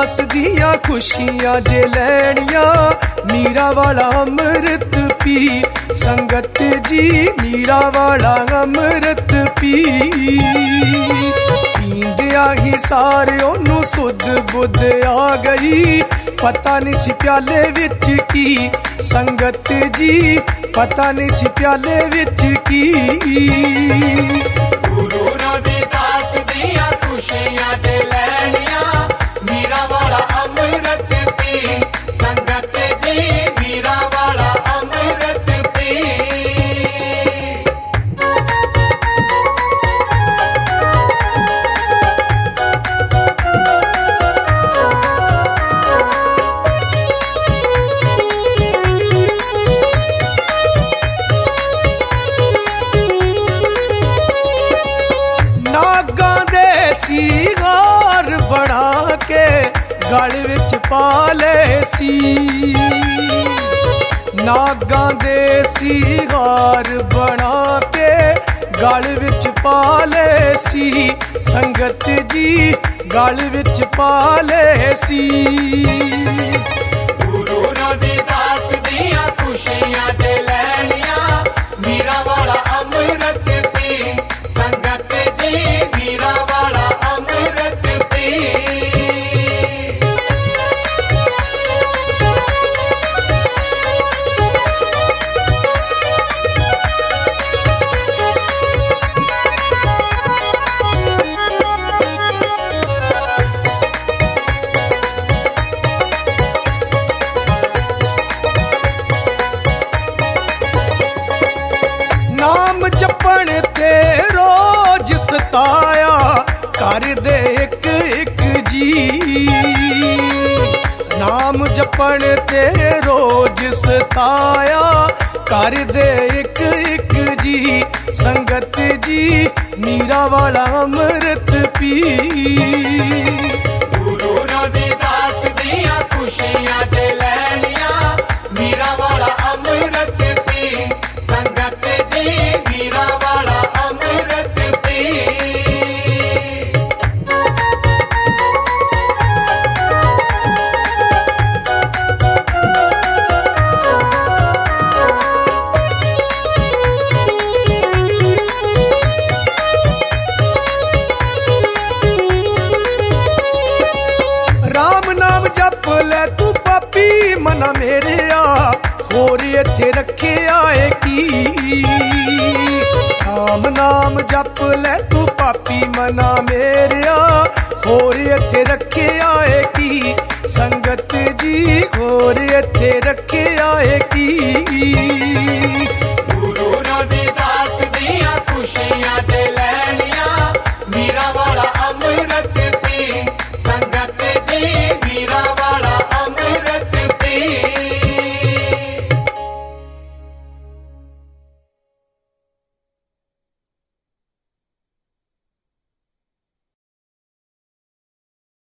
रविदास दियां खुशियां जे लैनियां, मीरा वाला अमृत पी संगत जी, मीरा वाला अमृत पी। पींदिया ही सारे ओनू सुध बुध आ गई, पता नहीं सी प्याले विच की संगत जी, पता नहीं सी प्याले विच की। गुरु रविदास दियां खुशियां जे लैनियां, मीरा वाला अमृत पी संगत जी, मीरा वाला अमृत पी। नागां दे सीगार बना के गल विच पा ले सी, नागां दे सीगार बना के गल विच पा ले सी संगत जी, गल विच पा ले सी। गुरु रविदास दियां खुशियां जे लैनियां, मीरा वाला अमृत पी संगत जी, मीरा वाला अमृत पी। नाम जपण ते रोज सताया कर दे एक एक जी, नाम जपण ते रोज सताया कर दे एक एक जी संगत जी, मीरा वाला अमृत पी। गुरु रविदास दियां खुशियां जे लैनियां, मीरा वाला अमृत पी संगत जी, मीरा वाला अमृत पी। राम नाम जप ले तू पापी मना मेरे आ, होर इत्थे रखे आए की। राम नाम जप ले तू पापी मना मेरे आ, होर इत्थे रखे आए की संगत जी, होर इत्थे रखे आए की।